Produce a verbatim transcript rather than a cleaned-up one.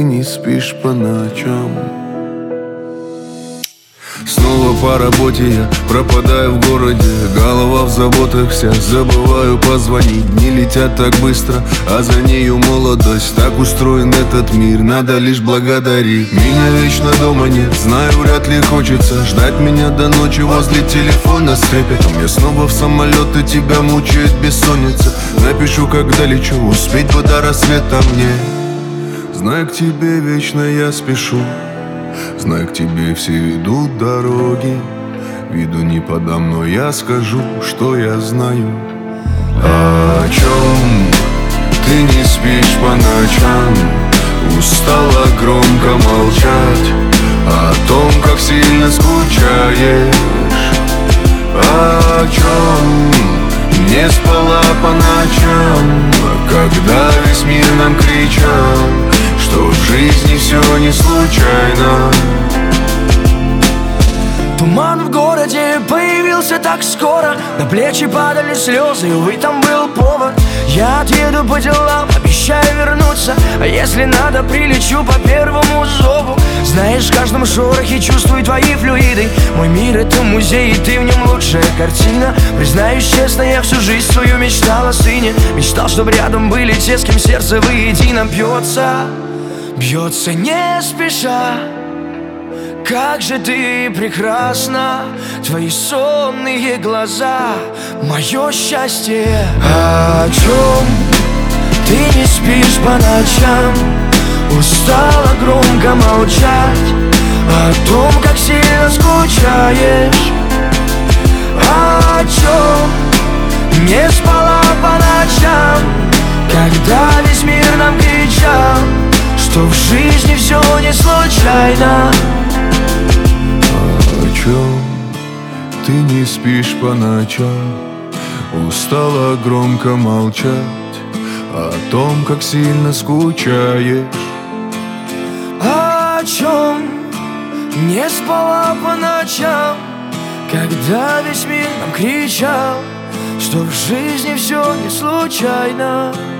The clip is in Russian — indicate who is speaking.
Speaker 1: не спишь по ночам. Снова по работе я пропадаю в городе, голова в заботах вся, забываю позвонить. Дни летят так быстро, а за нею молодость. Так устроен этот мир, надо лишь благодарить. Меня вечно дома нет, знаю, вряд ли хочется ждать меня до ночи возле телефона с трепетом. Я снова в самолет, и тебя мучает бессонница. Напишу, когда лечу, успеть бы до рассвета мне. Знаю, к тебе вечно я спешу, знаю, к тебе все ведут дороги. Виду не подам, но я скажу, что я знаю. О чем ты не спишь по ночам, устала громко молчать, о том, как сильно скучаешь. О чем не спала по ночам, когда весь мир нам кричал, что в жизни все не случайно.
Speaker 2: Туман в городе появился так скоро, на плечи падали слезы, увы, там был повод. Я отъеду по делам, обещаю вернуться, а если надо, прилечу по первому зову. Знаешь, в каждом шорохе чувствую твои флюиды. Мой мир — это музей, и ты в нем лучшая картина. Признаюсь честно, я всю жизнь свою мечтал о сыне. Мечтал, чтобы рядом были те, с кем сердце воедино бьется. Бьется не спеша. Как же ты прекрасна, твои сонные глаза, мое счастье. О чем ты не спишь по ночам, устала громко молчать, о том, как сильно скучаешь. О чем не спала по ночам, когда весь мир нам кричал, что в жизни все не случайно.
Speaker 1: О чем ты не спишь по ночам, устала громко молчать, о том, как сильно скучаешь.
Speaker 2: О чем не спала по ночам, когда весь мир нам кричал, что в жизни все не случайно.